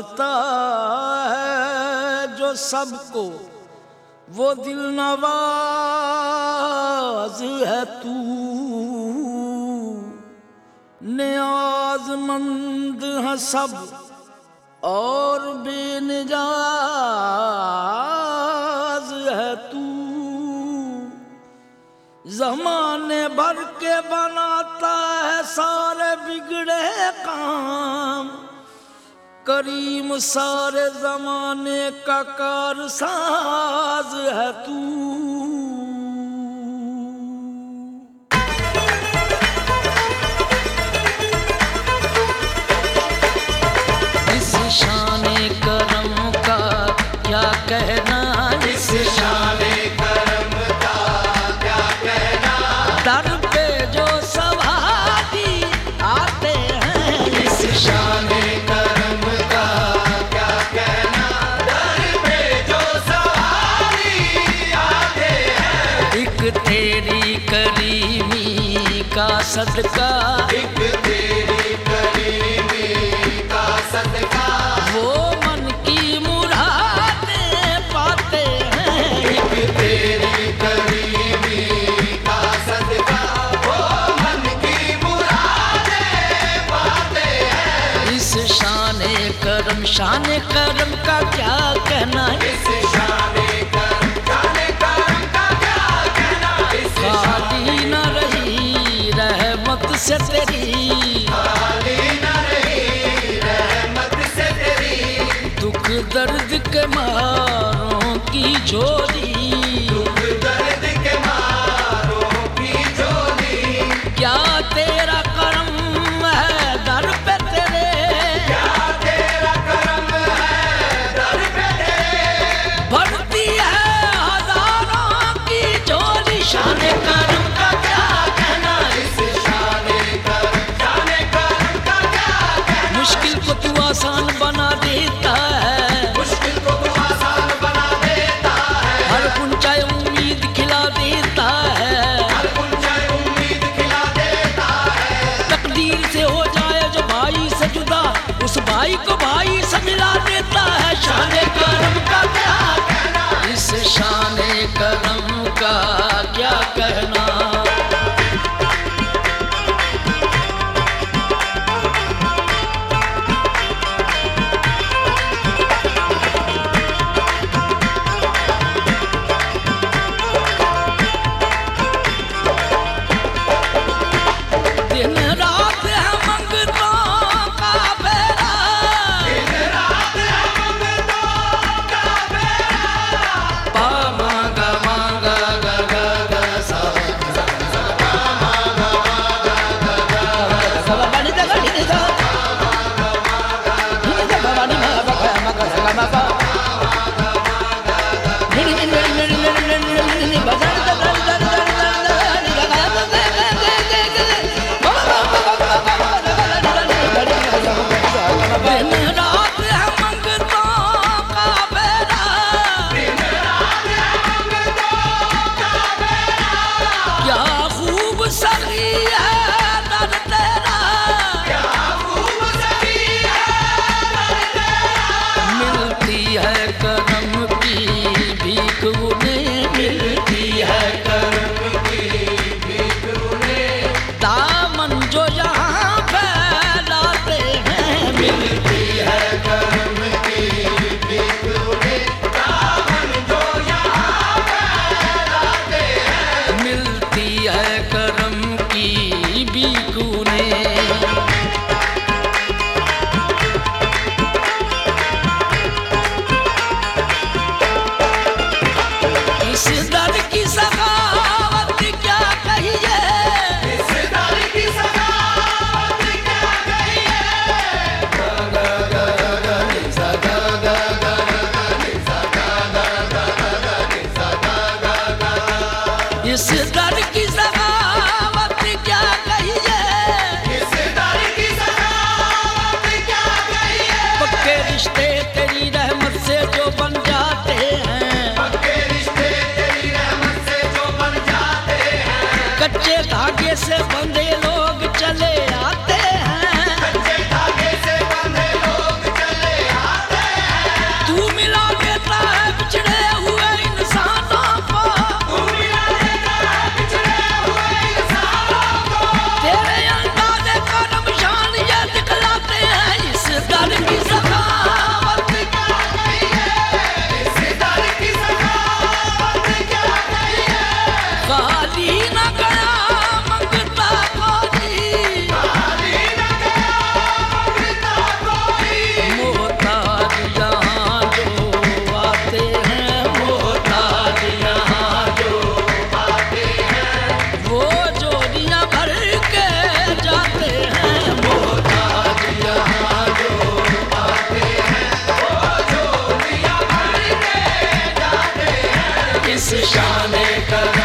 नवाजता है जो सबको, वो दिल नवाज है तू। नियाज़मंद है सब और बेनियाज़ है तू। ज़माने भर के बनाता है सारे बिगड़े काम, करीम सारे ज़माने का कारसाज है तू। इस शाने करम का क्या कहना, इस शाने करम का क्या कहना। दर पे जो सवारी आते हैं, इस शाने करम का क्या कहना। दर पे जो सवारी आते हैं, एक तेरी करीमी का सदका, एक तेरी करीमी का सदका। वो मन की मुरादें पाते हैं, एक तेरी करीमी का सदका। वो मन की मुरादें पाते हैं। इस शाने करम का क्या कहना, इस शाने करम का क्या कहना। खाली न रही रहमत से तेरी, खाली न रही रहमत से तेरी। दुख दर्द के मारों की झोली, दुख दर्द के मारों की झोली। क्या तेरा करम है दर पे तेरे, क्या तेरा करम है दर पे तेरे। भरती है हजारों की झोली। शाने करम का क्या कहना, इस शाने करम का क्या कहना। मुश्किल को तू आसान बना देता है, मुश्किल को तू आसान बना देता है। हर ऊंचाई उम्मीद खिला देता है, हर ऊंचाई उम्मीद खिला देता है। तकदीर से हो जाए जो भाई से जुदा, उस भाई को भाई से मिला देता है। शाने करम का क्या कहना, इस शाने करम का क्या कहना। दिन रात है मंगतों का फेरा, दिन रात है मंगतों का फेरा। पा मांगा मांगा गा गा गा सा, पा मांगा मांगा गा गा गा सा। बड़ी दा बड़ी दा, बड़ी दा बड़ी मा बा मा गा सा मा बा। नी नी नी नी नी नी नी बजा दा दा दा दा दा दा गा गा दा दा दा दा। दिन रात है मंगतों का फेरा, दिन रात है मंगतों का फेरा। क्या खूब सही है दर तेरा, क्या खूब सही है दर तेरा। मिलती है करम की भीख उन्हें, मिलती है करम की भीख उन्हें। दामन जो यहाँ फैलाते हैं, मिलती है करम की भीख उन्हें। दामन जो यहाँ फैलाते हैं, मिलती है करम की भीख उन्हें। इस दर की सखावत क्या कहिए, इस दर की सखावत क्या कहिए। गा गा गा गा नि सा गा गा गा गा नि सा गा गा गा गा नि सा गा गा गा। इस दर की सखावत क्या कहिए, इस दर की सखावत क्या कहिए। पक्के रिश्ते तेरी रहमत से जो बन जाते हैं, पक्के रिश्ते तेरी रहमत से जो बन जाते हैं। कच्चे धागे से बंधे लोग चले आते हैं, कच्चे धागे से बंधे लोग चले आते शान करम